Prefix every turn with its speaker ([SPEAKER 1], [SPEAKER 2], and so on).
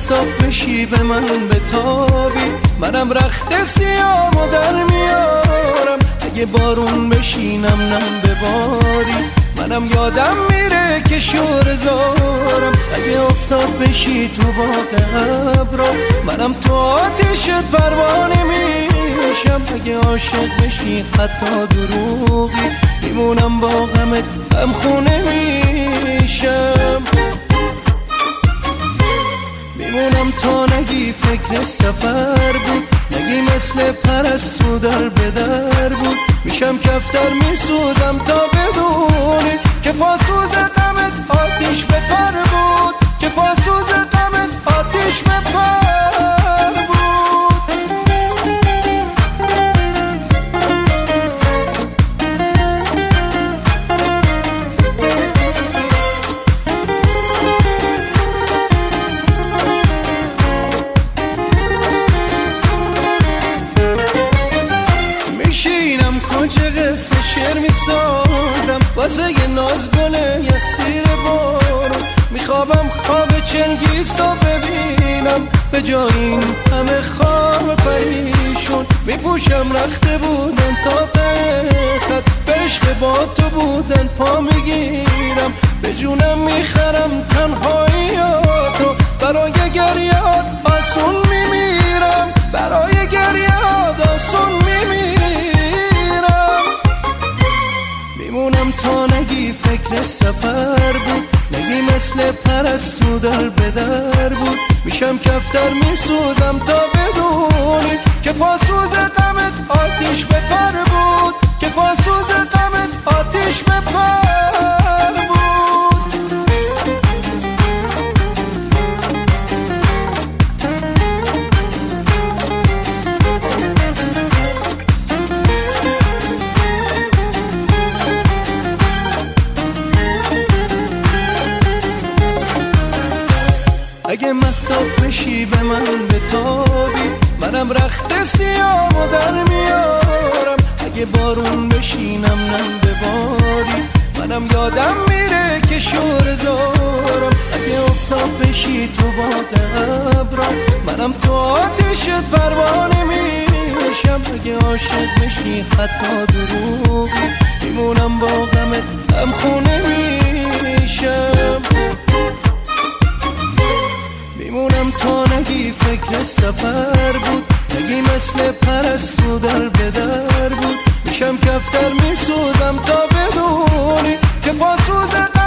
[SPEAKER 1] مهتاب بشی به من بتابی، منم رخت سیامو در میارم. اگه بارون بشینم نم بباری، منم یادم میره که شور زارم. اگه افتاد بشی تو باغ ابرا، منم تو آتیشت پروانه میشم. اگه عاشق بشی حتی دروغی، میمونم با غمت غمخونه میشم. میمونم تا نگی فکر سفر بود، نگی مثل پرستو در به در بود. میشم کفتر میسوزم تا بدونی که پاسوز غمت آتیش به پر بود، که پاسوز غمت آتیش به پر بود. میشینم کجا قصه شعر میسازم، واسه یه ناز گله یخ زیر بارون. میخوابم خواب چنگیزو ببینم، به جای این همه خواب پریشون. میپوشم رخته بودن تا خط، به عشق با تو بودن پا میگیرم. به جونم میخرم تنهاییاتو، برای گریهات آسون میمیرم، برای گریهات آسون میمیرم. میمونم تا نگی فکر سفر بود، نگی مثل پرستو در به در بود. میشم کفتر میسوزم تا بدونی که پاسوز غمت آتیش به پر بود، که پاسوز غمت آتیش به پر بود. اگه مهتاب بشی به من بتابی، منم رخت سیامو در میارم. اگه بارون بشینم نم بباری، منم یادم میره که شور زارم. اگه افتاد بشی تو باغ ابرا، منم تو آتیشت پروانه میشم. اگه عاشق بشی حتی دروغی، میمونم با غمت غمخونه میشم. میمونم تا نگی فکر سفر بود، نگی مثل پرستو در به در بود. میشم کفتر میسوزم تا بدونی که پاسوز